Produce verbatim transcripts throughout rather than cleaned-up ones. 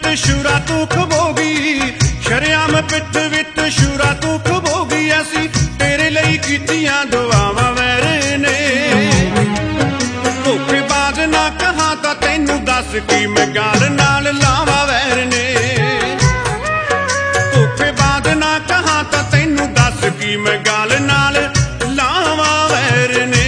ਸ਼ੂਰਾ ਤੂੰ ਖਬੋਗੀ, ਸ਼ਰਿਆਮ ਪਿੱਠ ਵਿੱਚ ਸ਼ੂਰਾ ਤੂੰ ਖਬੋਗੀ। ਅਸੀਂ ਤੇਰੇ ਲਈ ਕੀਤੀਆਂ ਦੁਆਵਾਂ ਵੈਰ ਨੇ, ਧੋਖੇਬਾਜ਼ ਨਾ ਕਹਾਂ ਤਾਂ ਤੈਨੂੰ ਦੱਸ ਕੀ ਮੈਂ ਗਾਲ ਨਾਲ ਲਾਵਾਂ ਵੈਰ ਨੇ। ਧੋਖੇਬਾਜ਼ ਨਾ ਕਹਾਂ ਤਾਂ ਤੈਨੂੰ ਦੱਸ ਕੀ ਮੈਂ ਗਾਲ ਨਾਲ ਲਾਵਾਂ ਵੈਰ ਨੇ।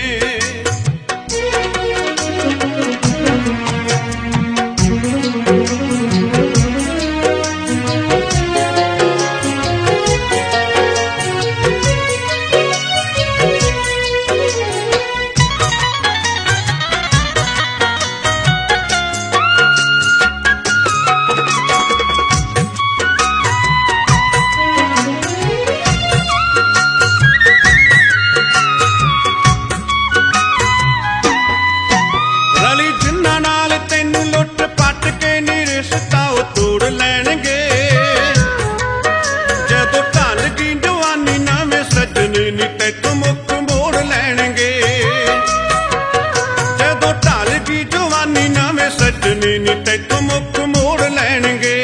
ਨੀ ਤੈਥੋਂ ਮੁੱਖ ਮੋੜ ਲੈਣਗੇ।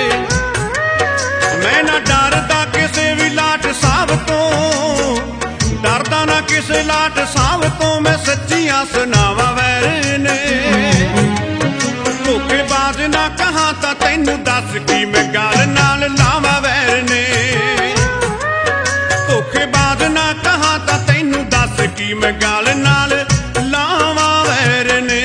ਮੈਂ ਨਾ ਡਰਦਾ ਕਿਸੇ ਵੀ ਲਾਟ ਸਾਹਬ ਤੋਂ, ਡਰਦਾ ਨਾ ਕਿਸੇ ਲਾਟ ਸਾਹਬ ਤੋਂ। ਮੈਂ ਸੱਚੀਆਂ ਸੁਣਾਵਾਂ ਵੈਰ ਨੇ, ਧੋਖੇਬਾਜ਼ ਨਾ ਕਹਾਂ ਤਾਂ ਤੈਨੂੰ ਦੱਸ ਕੀ ਮੈਂ ਗਾਲ ਨਾਲ ਲਾਵਾਂ ਵੈਰ ਨੇ। ਧੋਖੇਬਾਜ਼ ਨਾ ਕਹਾਂ ਤਾਂ ਤੈਨੂੰ ਦੱਸ ਕੀ ਮੈਂ ਗਾਲ ਨਾਲ ਲਾਵਾਂ ਵੈਰ ਨੇ।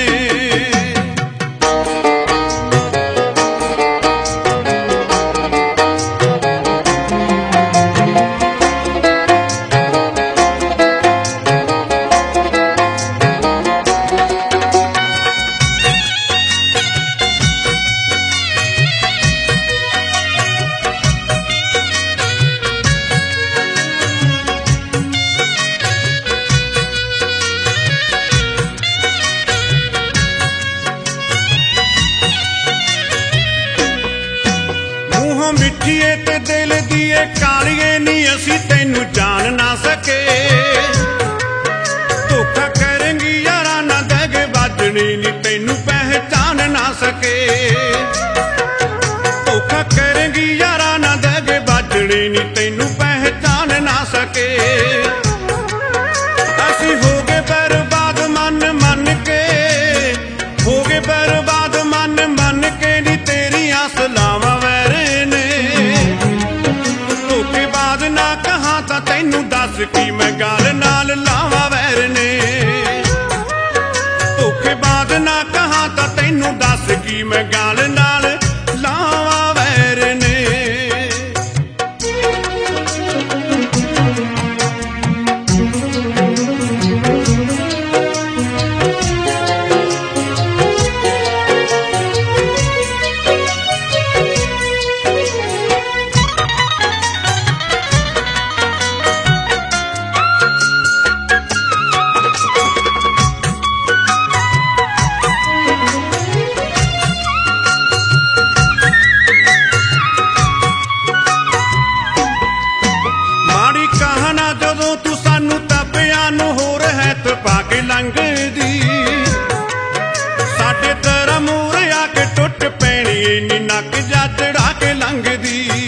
ਮਿੱਠੀਏ ਤੇ ਦਿਲ ਦੀਏ ਕਾਲੀਏ ਨੀ ਅਸੀਂ ਤੈਨੂੰ ਜਾਣ ਨਾ ਸਕੇ। ਧੋਖਾ ਕਰੇਂਗੀ ਯਾਰਾਂ ਨਾ ਦਗੇ ਵੱਜਣੀ ਨੀ ਤੈਨੂੰ ਪਹਿਚਾਨ ਨਾ ਸਕੇ। ਧੋਖਾ ਕਰੇਂਗੀ ਯਾਰਾਂ ਨਾ ਦਗੇ ਵੱਜਣੀ ਨੀ ਤੈਨੂੰ ਪਹਿਚਾਨ ਨਾ ਸਕੇ। ਅਸੀਂ ਹੋ ਗਏ ਬਰਬਾਦ ਮਨ ਮੰਨ ਕੇ, ਹੋ ਗਏ ਬਰਬਾਦ ਮਨ ਮੰਨ ਕੇ ਨੀ ਤੇਰੀਆਂ ਸਲਾਵਾਂ ਵੈਰ ਨੇ। ਧੋਖੇਬਾਜ਼ ਨਾ ਕਹਾਂ ਤਾਂ ਤੈਨੂੰ ਦੱਸ ਕੀ ਮੈਂ ਗਾਲ ਨਾਲ ਲਾਵਾਂ ਵੈਰ ਨੇ। ਧੋਖੇਬਾਜ਼ ਨਾ ਕਹਾਂ ਤਾਂ ਤੈਨੂੰ ਦੱਸ ਕੀ ਮੈਂ ਗਾਲ ਨਾਲ ਲਾਵਾਂ ਵੈਰ ਨੇ। ਜਦੋਂ ਤੂੰ ਸਾਨੂੰ ਤਾਪਿਆਂ ਨੂੰ ਹੋਰ ਹੈ ਤਪਾ ਕੇ ਲੰਘਦੀ, ਸਾਡੇ ਤਰ੍ਹਾਂ ਮੂਹਰ ਆ ਕੇ ਟੁੱਟ ਪੈਣੀ ਨੀ ਨੱਕ ਜਾ ਚੜਾ ਕੇ ਲੰਘਦੀ।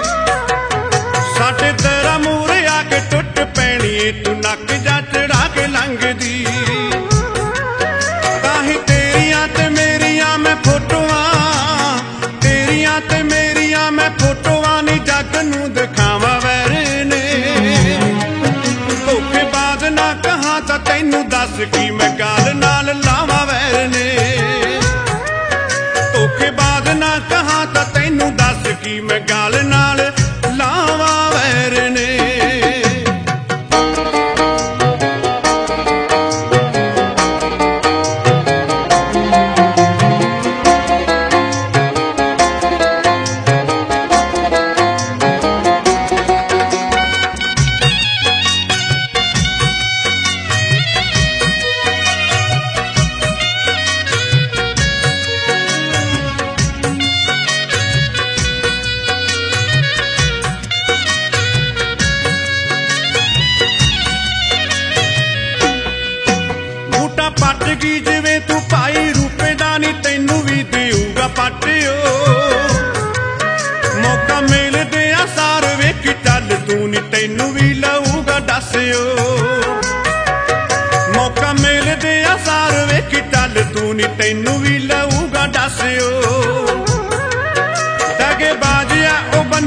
ਸਾਡੇ ਤਰ੍ਹਾਂ ਮੂਹਰ ਆ ਕੇ ਟੁੱਟ ਪੈਣੀ ਤੂੰ ਨੱਕ ਜਾ ਚੜਾ ਕੇ ਲੰਘਦੀ। ਤਾਂ ਹੀ ਤੇਰੀਆਂ ਤੇ ਮੇਰੀਆਂ ਮੈਂ ਫੋਟੋਆਂ, ਤੇਰੀਆਂ ਤੇ ਮੇਰੀਆਂ ਮੈਂ ਫੋਟੋਆਂ ਨੀ ਜੱਗ ਨੂੰ ਦਿਖਾਵਾਂ ਵੈਰ ਨੇ। ਧੋਖੇਬਾਜ਼ ਨਾ ਕਹਾਂ ਤਾਂ ਤੈਨੂੰ ਦੱਸ ਕੀ ਮੈਂ ਗਾਲ ਨਾਲ ਲਾਵਾਂ ਵੈਰ ਨੇ। ਧੋਖੇਬਾਜ਼ ਨਾ ਕਹਾਂ ਤਾਂ ਤੈਨੂੰ ਦੱਸ ਕੀ ਮੈਂ ਗਾਲ ਨਾਲ ਲਾਵਾਂ ਵੈਰ ਨੇ।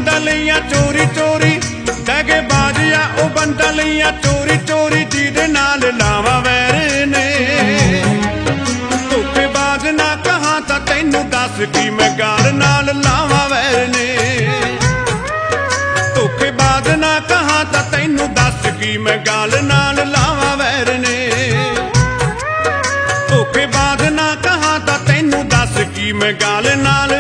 ਬੰਦਲੀਆਂ ਚੋਰੀ ਚੋਰੀ ਦਗੇ ਬਾਜਿਆ ਉਹ ਬੰਦਲੀਆਂ ਚੋਰੀ ਚੋਰੀ ਜਿਹਦੇ ਨਾਲ ਲਾਵਾ ਵੈਰ ਨੇ ਧੋਖੇਬਾਜ਼ ਨਾ ਕਹਾਂ ਤਾਂ ਤੈਨੂੰ ਦੱਸ ਕੀ ਮੈਂ ਗਾਲ ਨਾਲ ਲਾਵਾ ਵੈਰ ਨੇ ਧੋਖੇਬਾਜ਼ ਨਾ ਕਹਾਂ ਤਾਂ ਤੈਨੂੰ ਦੱਸ ਕੀ ਮੈਂ ਗਾਲ ਨਾਲ ਲਾਵਾ ਵੈਰ ਨੇ ਧੋਖੇਬਾਜ਼ ਨਾ ਕਹਾਂ ਤਾਂ ਤੈਨੂੰ ਦੱਸ ਕੀ ਮੈਂ ਗਾਲ ਨਾਲ